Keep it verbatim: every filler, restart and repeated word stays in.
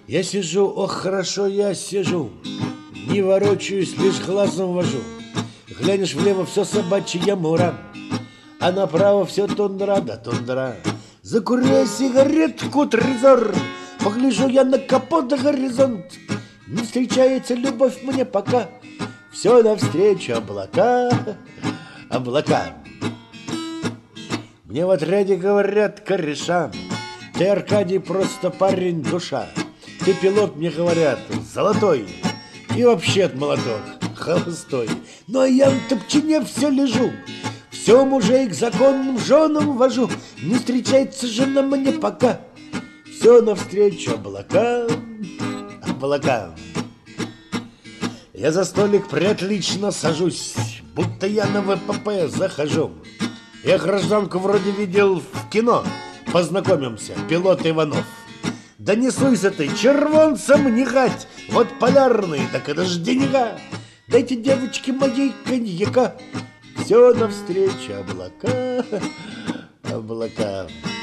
Я сижу, ох, хорошо я сижу, не ворочаюсь, лишь глазом вожу. Глянешь влево, все собачья мура, а направо все тундра да тундра. Закурю я сигаретку, трезор, погляжу я на капот да горизонт. Не встречается любовь мне пока, все навстречу облака, облака. Мне в отряде говорят кореша: ты, Аркадий, просто парень душа. Ты пилот, мне говорят, золотой, и вообще молоток холостой. Но я в топчине все лежу, все мужей к законным женам вожу. Не встречается жена мне пока, все навстречу облака, облака. Я за столик приотлично сажусь, будто я на ВПП захожу. Я гражданку вроде видел в кино, познакомимся, пилот Иванов. Да не суйся ты, червонцам не гать, вот полярный, так это ж деньга. Дайте девочке моей коньяка, все навстречу облака, облака.